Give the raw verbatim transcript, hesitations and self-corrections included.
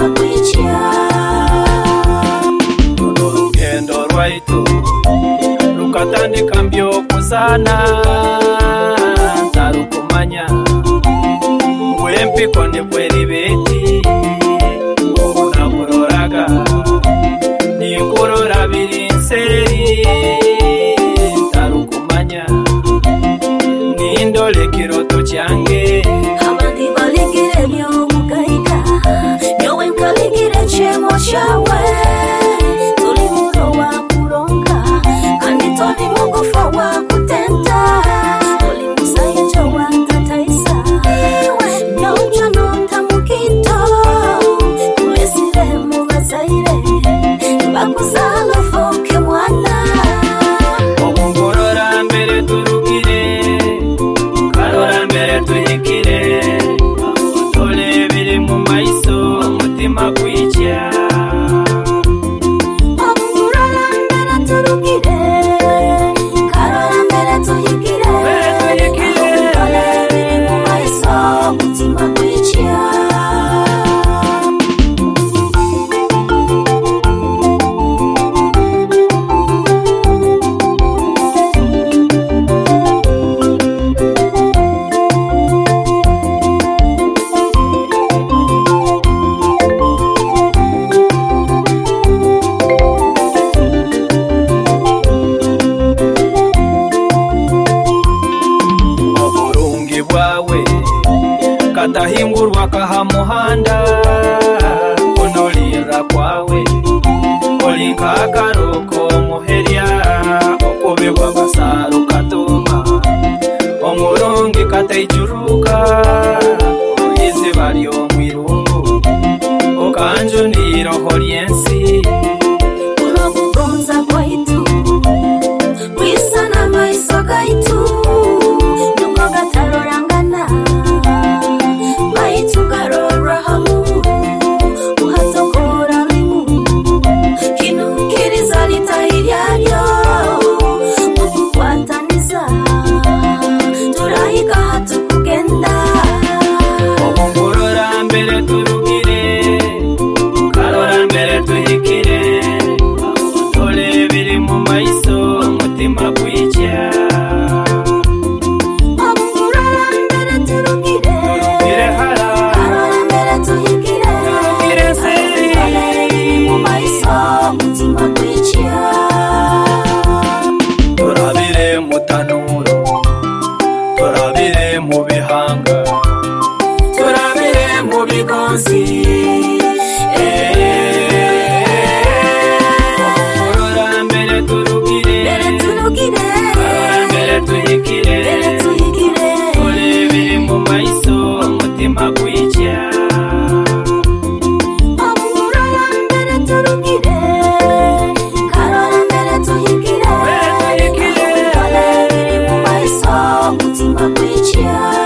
mutima kwicha urugendo rwaitu rukatandika mbyoko sana ntarukumanya wempi konde kweri beti unakuroraga nikurora birinseri ntarukumanya nindole kiroto cyange abandi baligire byo mugaika nyowe nkaligire chemo chawe tuli muro wa kuronga kandi tuli mugufa wa kutenta tuli musaye chowa tataisa nyonjo nonta mukito kulesire mubazaire bakuzala foke mwana omungorora mbere turugire karora mbere tuyikire tole biri mu maiso mutima kwicha omungorora mbere turugire karora mbere tuyikire tole biri mu maiso mutima kwicha katahingurwa kaha muhanda onolira kwawe olinka akaroko muherya okubibwa basaru katuma omurungi kataijuruka oyize bali omwirungu okanjunira horyensi unokugonza kwaitu wisana maiso gaitu nungo gatarorangana maitu garora hamu uhatokora limu kinukiriza litahiryayo mukukwataniza turahika hatukugenda omungorora mbere turugire karora mbere tuhikire tole biri mu maiso mutima kwicha omungorora mbere turugire turugire hara karora mbere tuhikire turugire seri mu maiso mutima kwicha turabire mu tanuro turabire mu bihanga turabire mu bigonzi omungorora mbere turugire mbere turugire karora mbere tuhikire mbere tuhikire tole biri mu maiso mutima kwicha omungorora mbere turugire karora mbere tuhikire Mbere tuhikire. tole biri mu maiso mutima kwicha